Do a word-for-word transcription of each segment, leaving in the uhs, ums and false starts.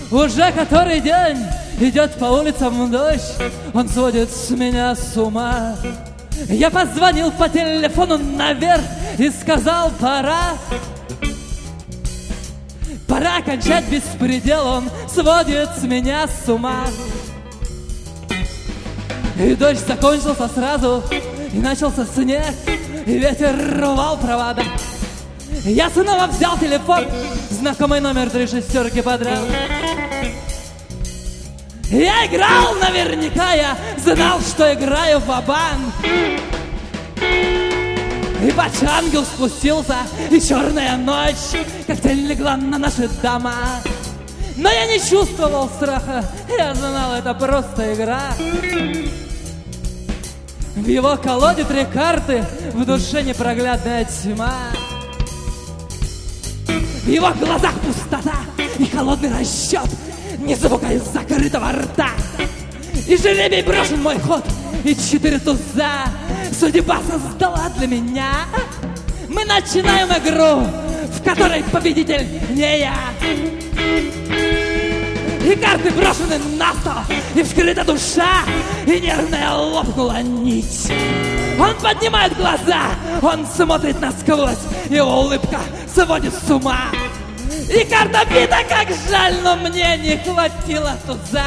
Уже который день идет по улицам дождь, он сводит с меня с ума. Я позвонил по телефону наверх и сказал: пора. Пора кончать беспредел, он сводит с меня с ума. И дождь закончился сразу, и начался снег, и ветер рвал провода. Я снова взял телефон, знакомый номер три шестерки подряд. Я играл наверняка, я знал, что играю в ва-банк. И бочангел спустился, и черная ночь как тень легла на наши дома. Но я не чувствовал страха, я знал, это просто игра. В его колоде три карты, в душе непроглядная тьма. В его глазах пустота и холодный расчет, ни звука из закрытого рта. И жеребий брошен мой ход, и четыре туза судьба создала для меня. Мы начинаем игру, в которой победитель не я. И карты брошены на стол, и вскрыта душа, и нервная лопнула нить. Он поднимает глаза, он смотрит насквозь, его улыбка сводит с ума. И карта бита, как жаль, но мне не хватило туза.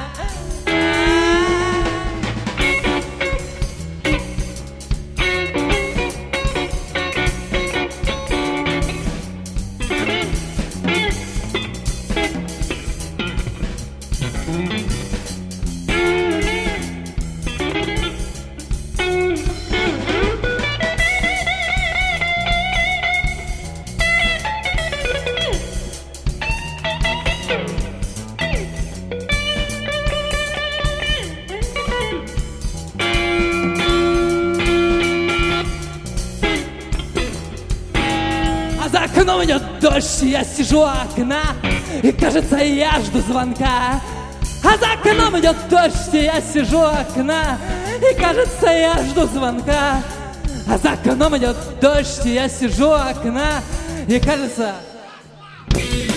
За окном идет дождь, я сижу у окна, и кажется, я жду звонка. А за окном идет дождь, я сижу у окна, и кажется, я жду звонка. А за окном идет дождь, я сижу у окна, и кажется...